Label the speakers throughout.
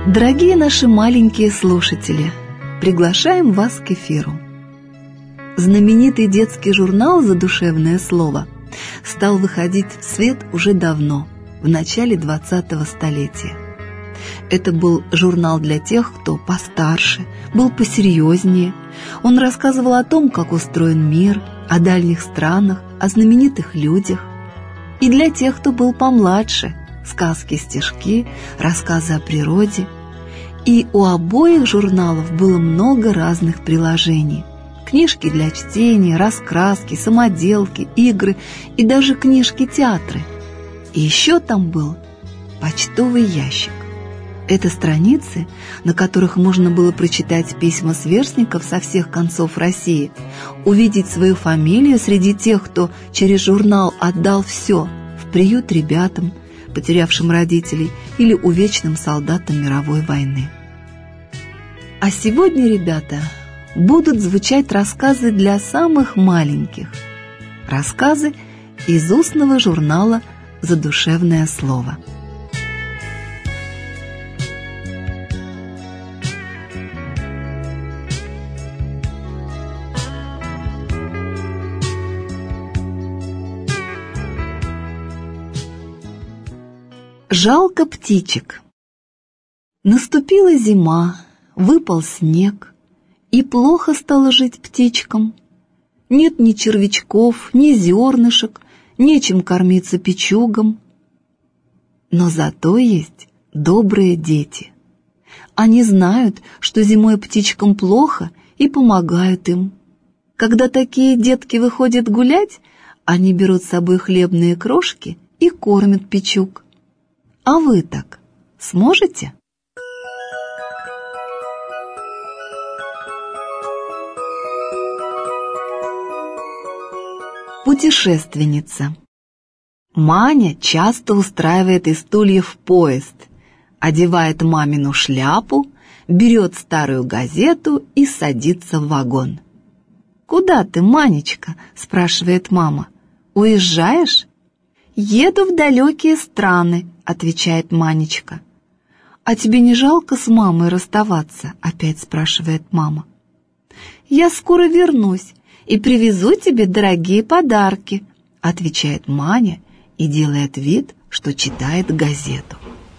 Speaker 1: Дорогие наши маленькие слушатели, приглашаем вас к эфиру. Знаменитый детский журнал «Задушевное слово» стал выходить в свет уже давно, в начале 20-го столетия. Это был журнал для тех, кто постарше, был посерьезнее. Он рассказывал о том, как устроен мир, о дальних странах, о знаменитых людях. И для тех, кто был помладше, сказки, стишки, рассказы о природе. И у обоих журналов было много разных приложений. Книжки для чтения, раскраски, самоделки, игры и даже книжки-театры. И еще там был почтовый ящик. Это страницы, на которых можно было прочитать письма сверстников со всех концов России, увидеть свою фамилию среди тех, кто через журнал отдал все в приют ребятам, потерявшим родителей, или увечным солдатам мировой войны. А сегодня, ребята, будут звучать рассказы для самых маленьких. Рассказы из устного журнала «Задушевное слово». Жалко птичек. Наступила зима, выпал снег, и плохо стало жить птичкам. Нет ни червячков, ни зернышек, нечем кормиться печугам. Но зато есть добрые дети. Они знают, что зимой птичкам плохо, и помогают им. Когда такие детки выходят гулять, они берут с собой хлебные крошки и кормят печуг. А вы так сможете? Путешественница. Маня часто устраивает из стульев поезд, одевает мамину шляпу, берет старую газету и садится в вагон. «Куда ты, Манечка?» – спрашивает мама. «Уезжаешь?» «Еду в далекие страны», — отвечает Манечка. «А тебе не жалко с мамой расставаться?» — опять спрашивает мама. «Я скоро вернусь и привезу тебе дорогие подарки», — отвечает Маня и делает вид, что читает газету.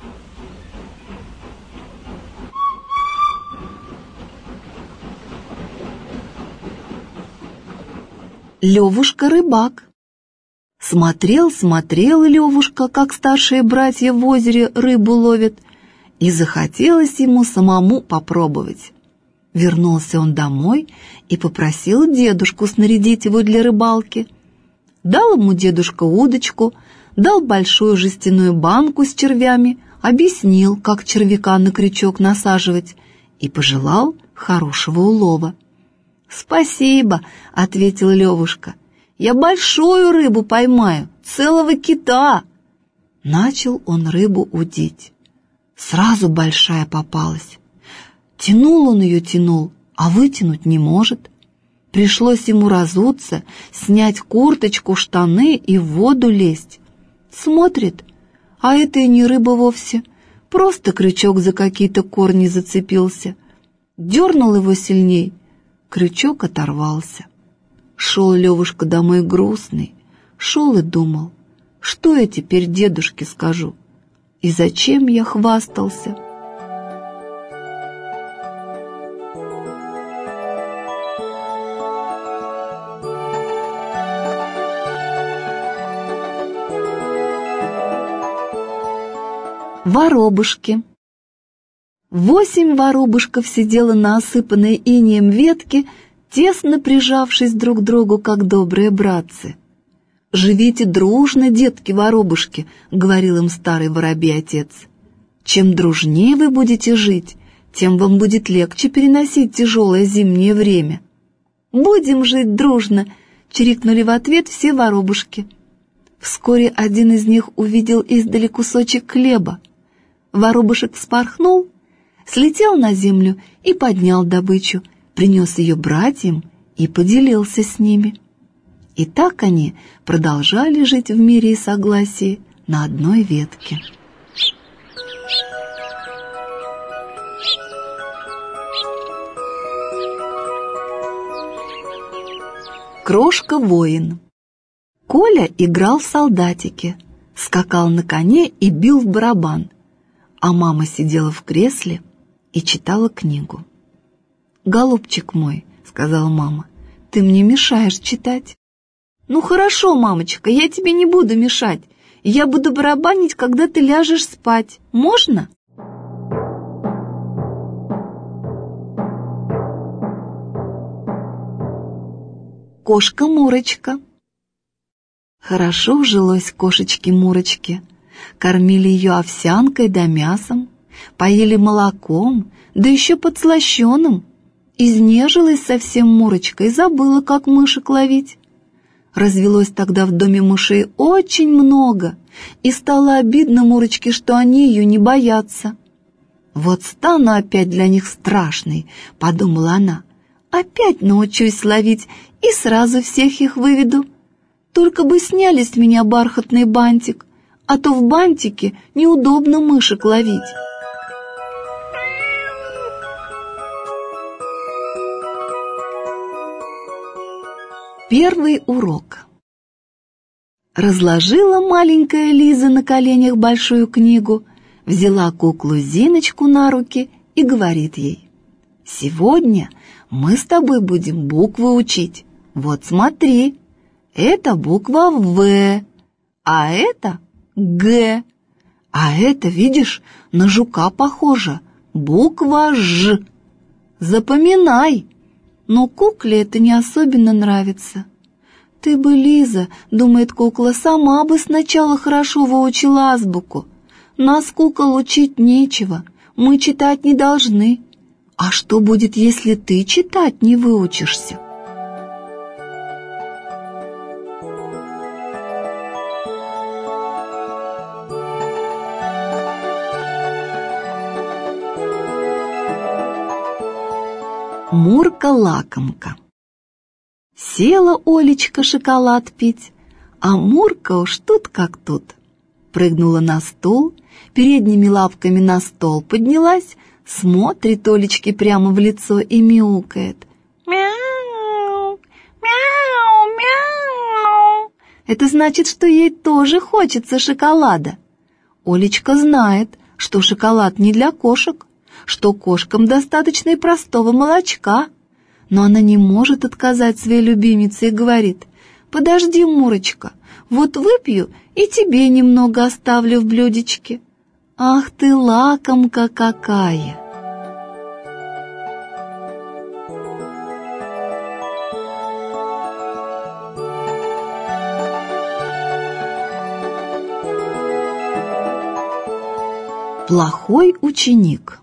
Speaker 1: Левушка-рыбак. Смотрел Левушка, как старшие братья в озере рыбу ловят, и захотелось ему самому попробовать. Вернулся он домой и попросил дедушку снарядить его для рыбалки. Дал ему дедушка удочку, дал большую жестяную банку с червями, объяснил, как червяка на крючок насаживать, и пожелал хорошего улова. «Спасибо», — ответил Левушка. «Я большую рыбу поймаю, целого кита!» Начал он рыбу удить. Сразу большая попалась. Тянул он ее, а вытянуть не может. Пришлось ему разуться, снять курточку, штаны и в воду лезть. Смотрит, а это и не рыба вовсе, просто крючок за какие-то корни зацепился. Дернул его сильней, крючок оторвался. Шел Левушка домой грустный, шел и думал, что я теперь дедушке скажу, и зачем я хвастался. Воробушки. 8 воробушков сидело на осыпанной инеем ветке, тесно прижавшись друг к другу, как добрые братцы. «Живите дружно, детки-воробушки», — говорил им старый воробей-отец. «Чем дружнее вы будете жить, тем вам будет легче переносить тяжелое зимнее время». «Будем жить дружно», — чирикнули в ответ все воробушки. Вскоре один из них увидел издали кусочек хлеба. Воробушек вспорхнул, слетел на землю и поднял добычу, принес ее братьям и поделился с ними. И так они продолжали жить в мире и согласии на одной ветке. Крошка-воин. Коля играл в солдатики, скакал на коне и бил в барабан, а мама сидела в кресле и читала книгу. «Голубчик мой», — сказала мама, — «ты мне мешаешь читать». «Ну хорошо, мамочка, я тебе не буду мешать. Я буду барабанить, когда ты ляжешь спать. Можно?» Кошка-Мурочка. Хорошо жилось кошечке-Мурочке. Кормили ее овсянкой да мясом, поили молоком, да еще подслащенным. Изнежилась совсем Мурочка и забыла, как мышек ловить. Развелось тогда в доме мышей очень много, и стало обидно Мурочке, что они ее не боятся. «Вот стану опять для них страшной», — подумала она. «Опять научусь ловить и сразу всех их выведу. Только бы сняли с меня бархатный бантик, а то в бантике неудобно мышек ловить». Первый урок. Разложила маленькая Лиза на коленях большую книгу, взяла куклу Зиночку на руки и говорит ей: «Сегодня мы с тобой будем буквы учить. Вот смотри, это буква В, а это Г, а это, видишь, на жука похоже, буква Ж. Запоминай». Но кукле это не особенно нравится. «Ты бы, Лиза, — думает кукла, — сама бы сначала хорошо выучила азбуку. Нас, кукол, учить нечего, мы читать не должны. А что будет, если ты читать не выучишься?» Мурка-лакомка. Села Олечка шоколад пить, а Мурка уж тут как тут. Прыгнула на стул, передними лапками на стол поднялась, смотрит Олечке прямо в лицо и мяукает. «Мяу, мяу, мяу». Это значит, что ей тоже хочется шоколада. Олечка знает, что шоколад не для кошек, что кошкам достаточно и простого молочка, но она не может отказать своей любимице и говорит: «Подожди, Мурочка, вот выпью и тебе немного оставлю в блюдечке». Ах ты, лакомка какая! Плохой ученик.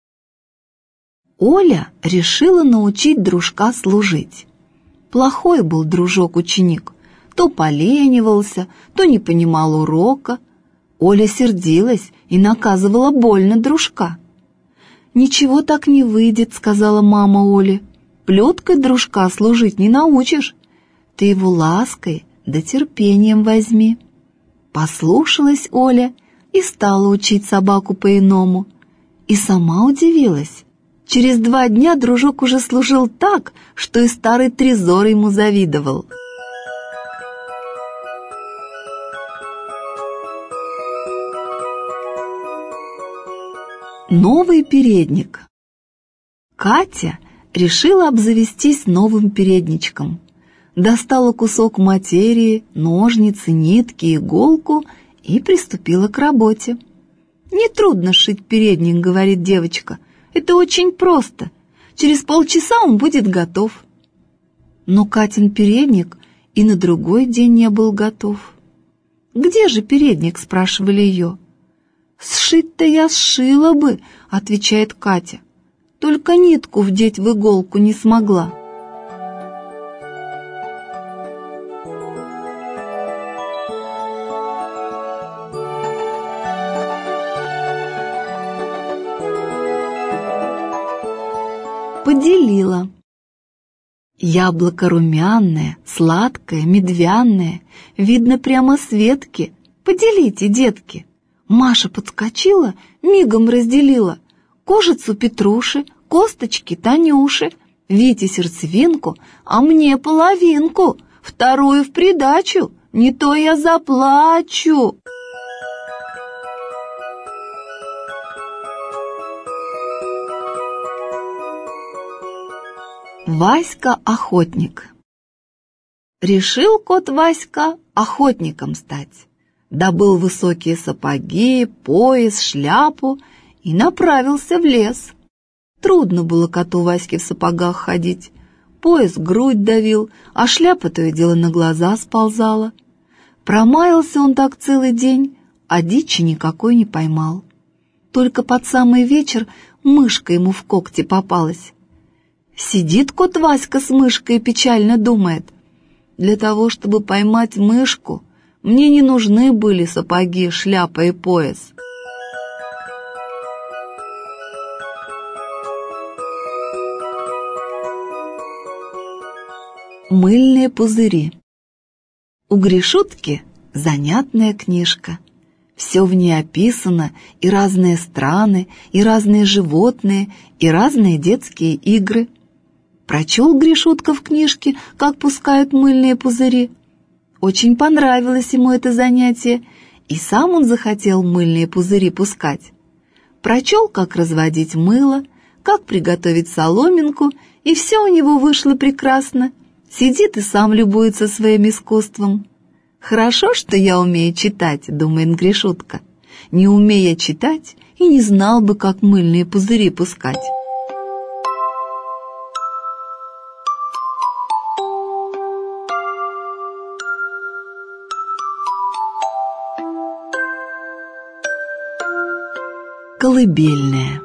Speaker 1: Оля решила научить дружка служить. Плохой был дружок-ученик. То поленивался, то не понимал урока. Оля сердилась и наказывала больно дружка. «Ничего так не выйдет», — сказала мама Оле. «Плеткой дружка служить не научишь. Ты его лаской да терпением возьми». Послушалась Оля и стала учить собаку по-иному. И сама удивилась. Через 2 дня дружок уже служил так, что и старый Трезор ему завидовал. Новый передник. Катя решила обзавестись новым передничком. Достала кусок материи, ножницы, нитки, иголку и приступила к работе. «Нетрудно сшить передник», — говорит девочка. «Это очень просто. Через полчаса он будет готов». Но Катин передник и на другой день не был готов. «Где же передник?» — спрашивали ее. «Сшить-то я сшила бы», — отвечает Катя. «Только нитку вдеть в иголку не смогла». Поделила. Яблоко румяное, сладкое, медвяное, видно прямо с ветки. Поделите, детки. Маша подскочила, мигом разделила. Кожицу Петруши, косточки Танюши, Вите сердцевинку, а мне половинку. вторую в придачу, не то я заплачу. Васька-охотник. Решил кот Васька охотником стать. Добыл высокие сапоги, пояс, шляпу и направился в лес. Трудно было коту Ваське в сапогах ходить. Пояс грудь давил, а шляпа то и дело на глаза сползала. Промаялся он так целый день, а дичи никакой не поймал. Только под самый вечер мышка ему в когти попалась. Сидит кот Васька с мышкой и печально думает: для того, чтобы поймать мышку, мне не нужны были сапоги, шляпа и пояс. Мыльные пузыри. У Гришутки занятная книжка. Все в ней описано, и разные страны, и разные животные, и разные детские игры. Прочел Гришутка в книжке, как пускают мыльные пузыри. Очень понравилось ему это занятие, и сам он захотел мыльные пузыри пускать. Прочел, как разводить мыло, как приготовить соломинку, и все у него вышло прекрасно. Сидит и сам любуется своим искусством. «Хорошо, что я умею читать», — думает Гришутка. «Не умея читать, и не знал бы, как мыльные пузыри пускать». Колыбельная.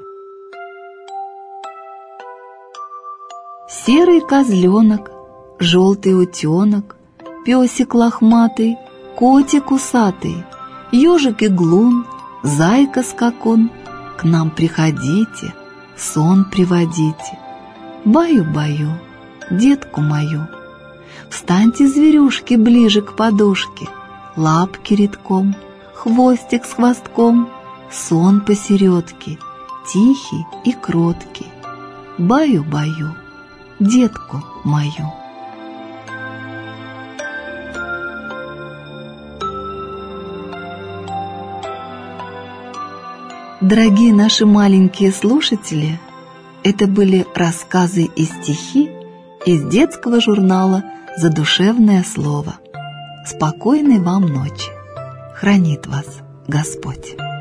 Speaker 1: Серый козленок, желтый утенок, песик лохматый, котик усатый, ежик иглун, зайка-скакун, к нам приходите, сон приводите. Баю-баю, детку мою, встаньте, зверюшки, ближе к подушке, лапки редком, хвостик с хвостком, сон посередке, тихий и кроткий. Баю-баю, детку мою. Дорогие наши маленькие слушатели, это были рассказы и стихи из детского журнала «Задушевное слово». Спокойной вам ночи. Хранит вас Господь.